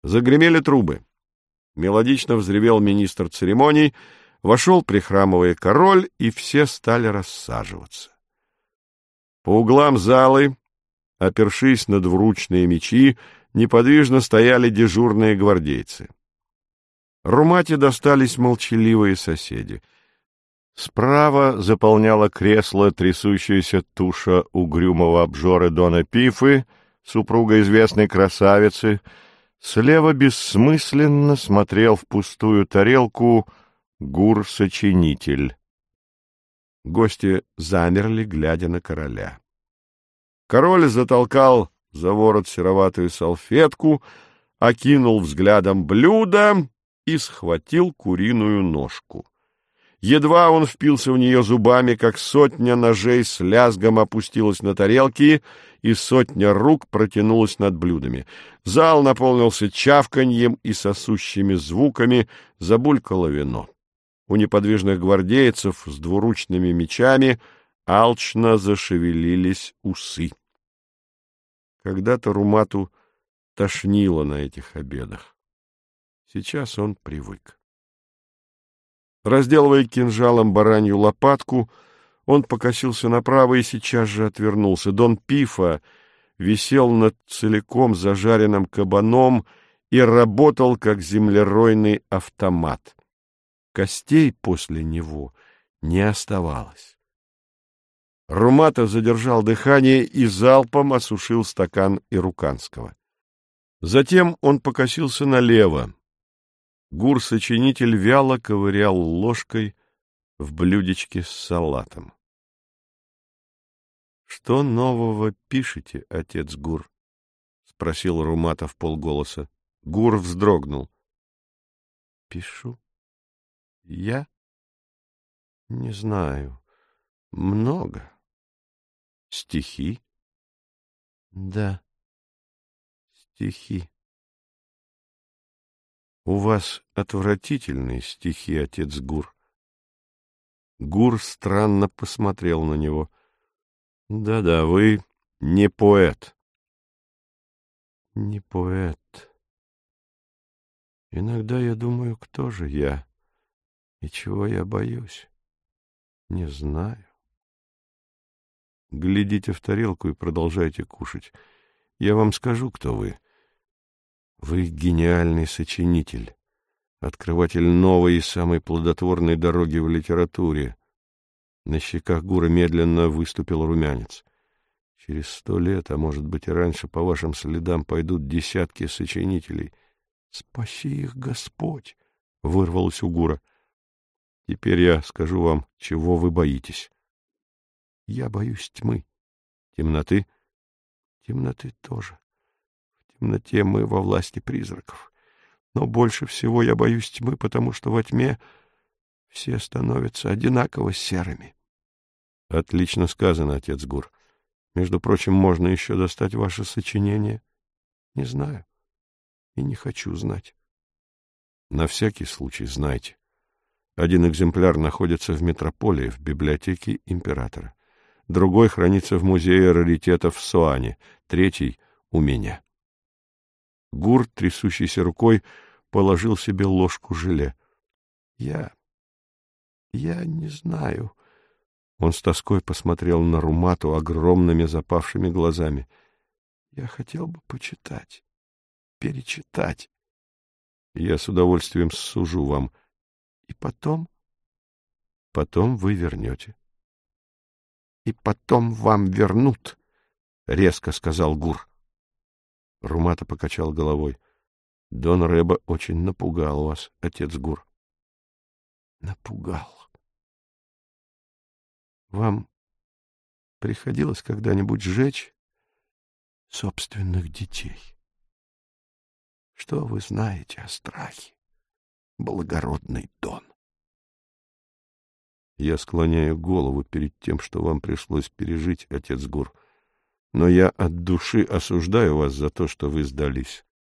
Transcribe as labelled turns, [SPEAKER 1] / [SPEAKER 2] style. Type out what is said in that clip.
[SPEAKER 1] Загремели трубы. Мелодично взревел министр церемоний, вошел, прихрамывая, король, и все стали рассаживаться. По углам залы, опершись на двуручные мечи, неподвижно стояли дежурные гвардейцы. Румате достались молчаливые соседи. Справа заполняла кресло трясущаяся туша угрюмого обжоры Дона Пифы, супруга известной красавицы. Слева бессмысленно смотрел в пустую тарелку Гур-сочинитель. Гости замерли, глядя на короля. Король затолкал за ворот сероватую салфетку, окинул взглядом блюдо и схватил куриную ножку. Едва он впился в нее зубами, как сотня ножей с лязгом опустилась на тарелки, и сотня рук протянулась над блюдами. Зал наполнился чавканьем и сосущими звуками, забулькало вино. У неподвижных гвардейцев с двуручными мечами алчно зашевелились усы. Когда-то Румату тошнило на этих обедах. Сейчас он привык. Разделывая кинжалом баранью лопатку, он покосился направо и сейчас же отвернулся. Дон Пифа висел над целиком зажаренным кабаном и работал, как землеройный автомат. Костей после него не оставалось. Румата задержал дыхание и залпом осушил стакан ируканского. Затем он покосился налево. Гур-сочинитель вяло ковырял ложкой в блюдечке с салатом. — Что нового пишете, отец Гур? — спросил Румата вполголоса. Гур вздрогнул. — Пишу. — Я? — Не знаю. Много. — Стихи? — Да, стихи. — У вас отвратительные стихи, отец Гур. Гур странно посмотрел на него. — Да-да, вы не поэт. — Не поэт. Иногда я думаю, кто же я и чего я боюсь. Не знаю. Глядите в тарелку и продолжайте кушать. Я вам скажу, кто вы. Вы гениальный сочинитель, открыватель новой и самой плодотворной дороги в литературе. На щеках Гура медленно выступил румянец. Через 100 лет, а может быть и раньше, по вашим следам пойдут десятки сочинителей. Спаси их, Господь! — вырвалось у Гура. Теперь я скажу вам, чего вы боитесь. Я боюсь тьмы. Темноты? Темноты тоже. В темноте мы во власти призраков. Но больше всего я боюсь тьмы, потому что во тьме все становятся одинаково серыми. Отлично сказано, отец Гур. Между прочим, можно еще достать ваше сочинение. Не знаю и не хочу знать. На всякий случай знайте. Один экземпляр находится в метрополии, в библиотеке императора. Другой хранится в музее раритетов в Суане. Третий — у меня. Гур, трясущейся рукой, положил себе ложку желе. Я не знаю. Он с тоской посмотрел на Румату огромными запавшими глазами. Я хотел бы почитать, перечитать. Я с удовольствием сужу вам. И потом? Потом вы вернете. И потом вам вернут, — резко сказал Гур. Румата покачал головой. Дон Рэба очень напугал вас, отец Гур. Напугал. Вам приходилось когда-нибудь сжечь собственных детей? Что вы знаете о страхе, благородный Дон? Я склоняю голову перед тем, что вам пришлось пережить, отец Гур, но я от души осуждаю вас за то, что вы сдались.